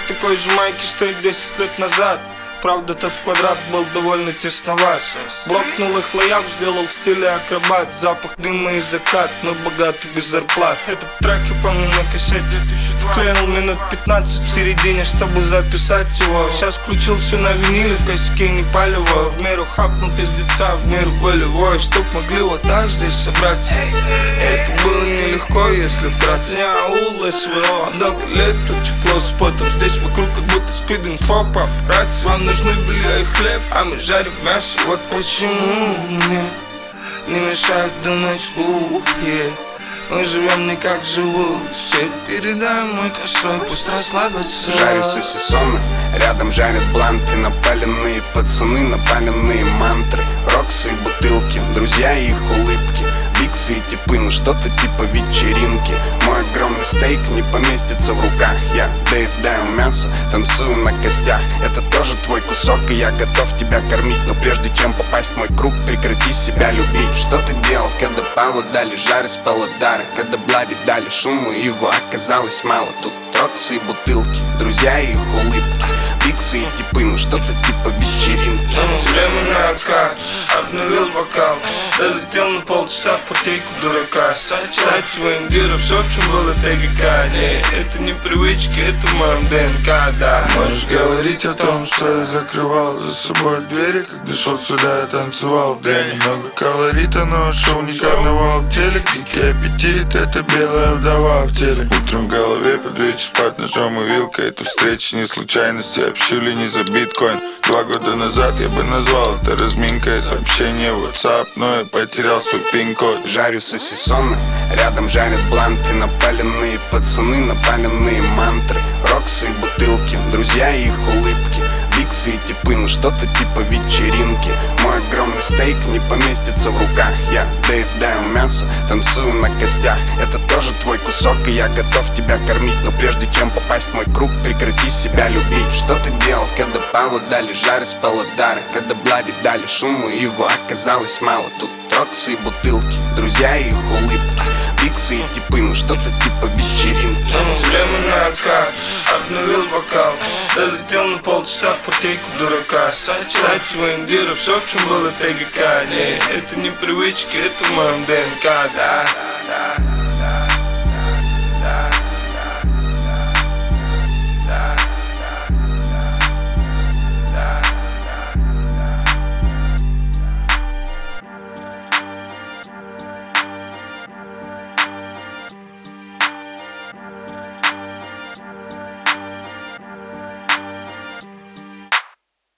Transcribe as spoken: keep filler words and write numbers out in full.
такой же майке, что и десять лет назад. Правда, тот квадрат был довольно тесноват. Блокнул их лояп, сделал в стиле акробат. Запах дыма и закат, мы богаты без зарплат. Этот трек я помню на кассете. Клеил минут пятнадцать в середине, чтобы записать его. Сейчас включил все на виниле, в косяке не палево. В меру хапнул пиздеца, в меру волевой, чтоб могли вот так здесь собраться. Это было нелегко, если вкратце. Не аул, СВО, много лет утекло с потом. Здесь вокруг как будто спид-инфо, папарацци. Вам нужны белье и хлеб, а мы жарим мясо. Вот почему мне не мешает думать, ух, yeah. Мы живем не как живут все. Передай мой косой, пусть расслабятся. Жарю сосисоны, рядом жарят бланты. Напаленные пацаны, напаленные мантры. Роксы и бутылки, друзья и их улыбки. Биксы и типы, ну что-то типа вечеринки. Мой огромный стейк не поместится в руках. Я доедаю мясо, танцую на костях. Это тоже твой кусок, и я готов тебя кормить. Но прежде чем попасть в мой круг, прекрати себя любить. Что ты делал, когда Павлу дали жары с паладары? Когда Блади дали шуму, его оказалось мало. Тут роксы и бутылки, друзья и их улыбки. Биксы и типы, ну что-то типа вечеринки. Шлемы на АК, обновил бокал. Залетел на полчаса в партейку дурака. Сайт воендира, все в чем было ТГК. Не, это не привычки, это в моем ДНК, да. Можешь говорить о том, что я закрывал за собой двери. Когда шел сюда, я танцевал дрянь. Много колорита, но шоу не карнавал. Телек, дикий аппетит, это белая вдова в теле. Утром в голове, под вечер под ножом и вилкой. Эту встречу не случайности, общили не за биткоин. Два года назад я бы назвал это разминкой. Сообщение в WhatsApp, но я потерял свой пин-код. Жарю сосисоны, рядом жарят бланты. Напаленные пацаны, напаленные мантры. Роксы и бутылки, друзья и их улыбки. Биксы и типы, ну что-то типа вечеринки. Мой огромный стейк не поместится в руках. Я доедаю мясо, танцую на костях. Это тоже твой кусок, и я готов тебя кормить. Но прежде чем попасть в мой круг, прекрати себя любить. Что ты делал, когда Павлу дали жары с паладары? Когда Блади дали шуму, его оказалось мало. Тут роксы и бутылки, друзья и их улыбки. Биксы и типы, ну что-то типа вечеринки. Шлемы на АК, обновил бокал. Залетел на полчаса в партейку дурака. Сайт воендира, все в чем было ТГК. Не, это не привычки, это в моем ДНК, да, да, да.